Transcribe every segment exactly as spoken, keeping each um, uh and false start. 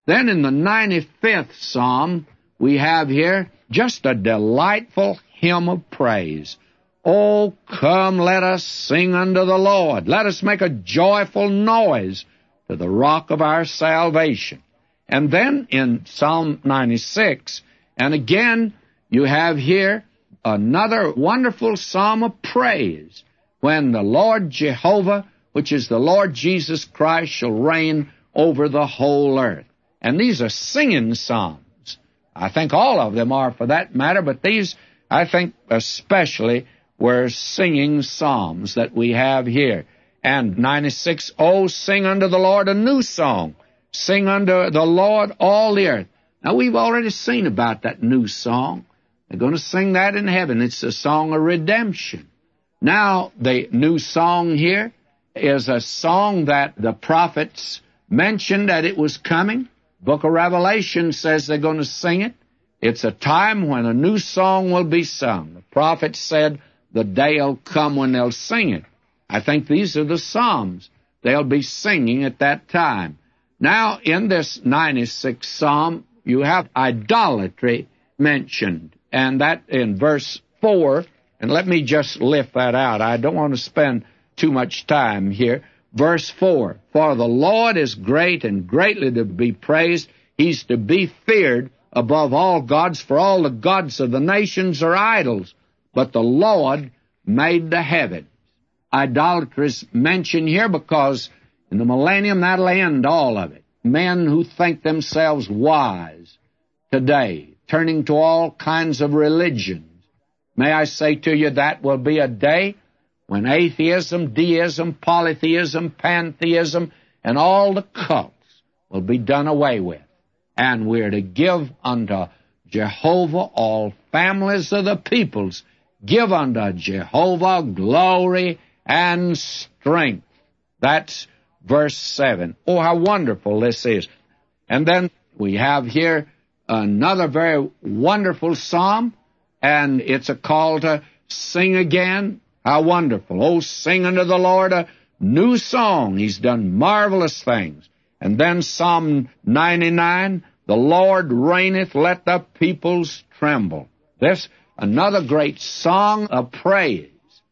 Then in the ninety-fifth Psalm, we have here just a delightful hymn of praise. Oh, come, let us sing unto the Lord. Let us make a joyful noise to the rock of our salvation. And then in Psalm ninety-six, and again, you have here another wonderful psalm of praise, when the Lord Jehovah, which is the Lord Jesus Christ, shall reign over the whole earth. And these are singing psalms. I think all of them are for that matter, but these, I think, especially were singing psalms that we have here. And ninety-six, oh, sing unto the Lord a new song. Sing unto the Lord all the earth. Now, we've already seen about that new song. They're going to sing that in heaven. It's a song of redemption. Now, the new song here is a song that the prophets mentioned that it was coming. Book of Revelation says they're going to sing it. It's a time when a new song will be sung. The prophet said the day will come when they'll sing it. I think these are the psalms they'll be singing at that time. Now, in this ninety-sixth Psalm, you have idolatry mentioned, and that in verse four, and let me just lift that out. I don't want to spend too much time here. Verse four, for the Lord is great and greatly to be praised. He's to be feared above all gods, for all the gods of the nations are idols, but the Lord made the heavens. Idolatry is mentioned here because in the millennium that'll end all of it. Men who think themselves wise today, turning to all kinds of religions. May I say to you, that will be a day when atheism, deism, polytheism, pantheism, and all the cults will be done away with. And we're to give unto Jehovah all families of the peoples. Give unto Jehovah glory and strength. That's verse seven. Oh, how wonderful this is. And then we have here another very wonderful psalm, and it's a call to sing again. How wonderful. Oh, sing unto the Lord a new song. He's done marvelous things. And then Psalm ninety-nine, the Lord reigneth, let the peoples tremble. This, another great song of praise.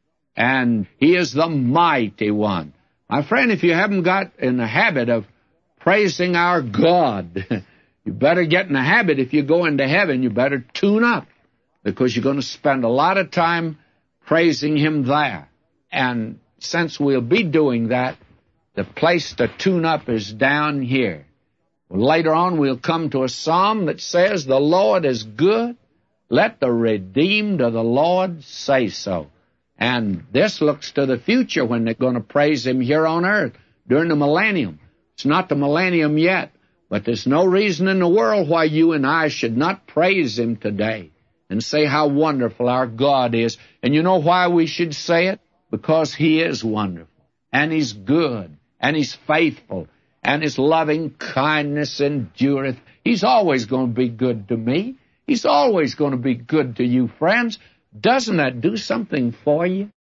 And He is the mighty one. My friend, if you haven't got in the habit of praising our God, you better get in the habit. If you go into heaven, you better tune up, because you're going to spend a lot of time praising Him there. And since we'll be doing that, the place to tune up is down here. Well, later on, we'll come to a psalm that says, the Lord is good. Let the redeemed of the Lord say so. And this looks to the future when they're going to praise Him here on earth during the millennium. It's not the millennium yet, but there's no reason in the world why you and I should not praise Him today and say how wonderful our God is. And you know why we should say it? Because He is wonderful, and He's good, and He's faithful, and His loving kindness endureth. He's always going to be good to me. He's always going to be good to you, friends. Doesn't that do something for you?